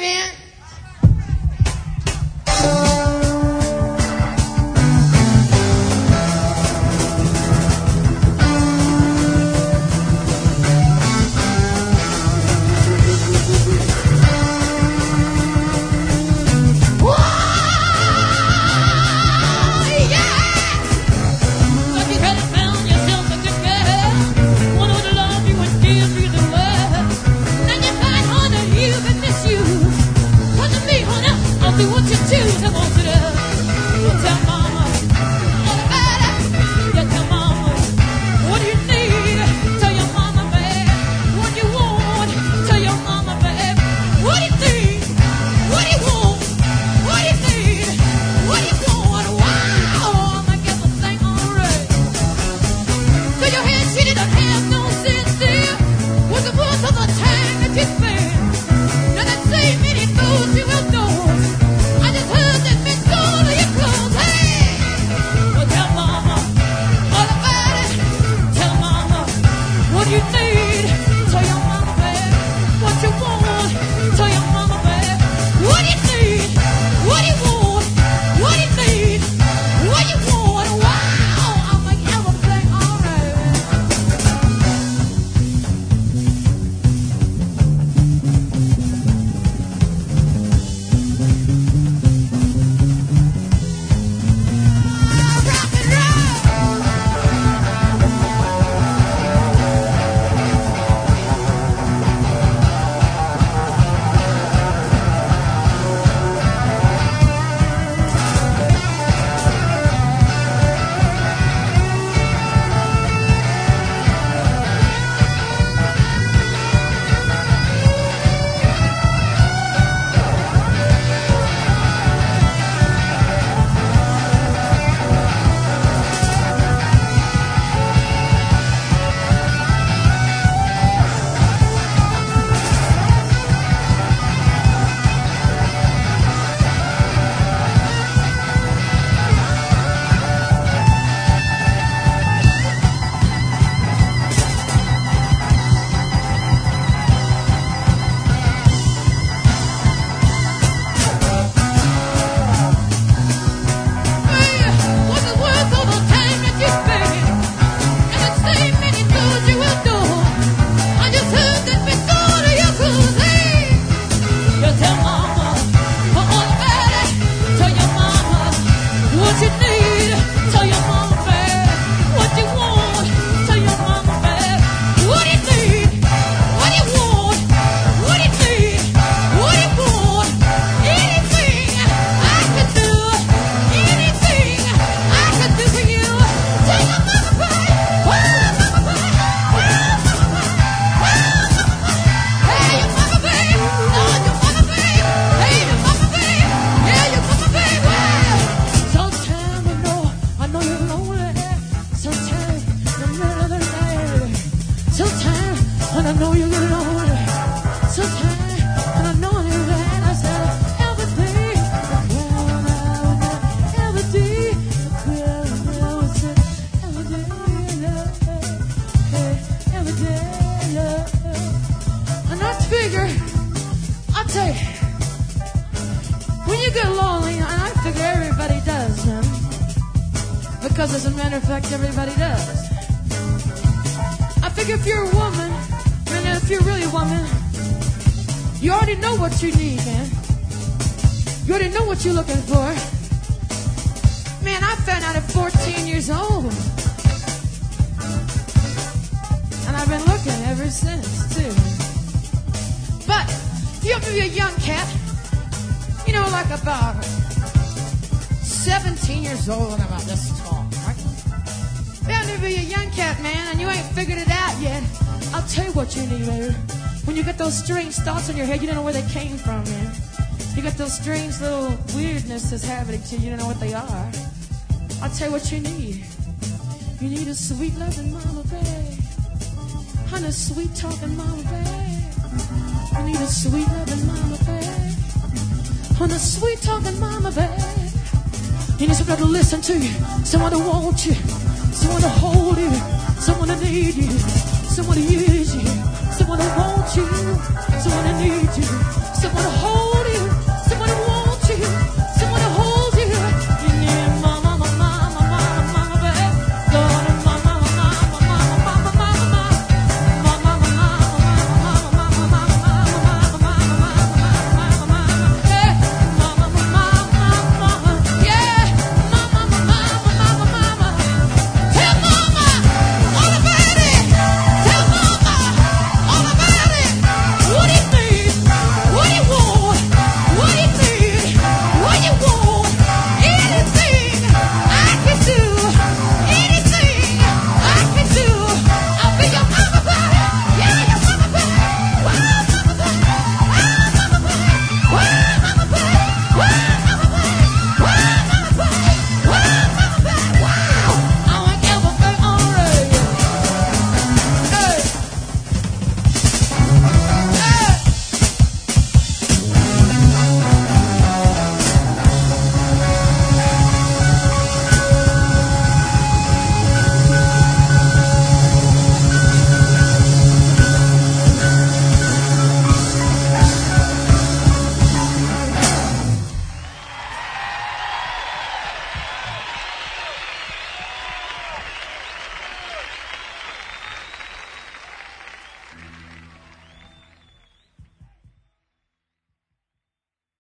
man. Because as a matter of fact, everybody does. I figure if you're a woman, and if you're really a woman, you already know what you need, man. You already know what you're looking for. Man, I found out at 14 years old. And I've been looking ever since, too. But, you have to be a young cat. You know, like about 17 years old and about this tall, right? You have to be a young cat, man, and you ain't figured it out yet. I'll tell you what you need, baby. When you get those strange thoughts in your head, you don't know where they came from, man. You got those strange little weirdnesses happening to you, you don't know what they are. I'll tell you what you need. You need a sweet loving mama, babe. Honey, sweet talking mama, babe. You need a sweet loving mama, babe. Honey, sweet talking mama, babe. You need someone to listen to you, someone to want you, someone to hold you, someone to need you, someone to use you, someone to want you, someone to need you, someone to hold you.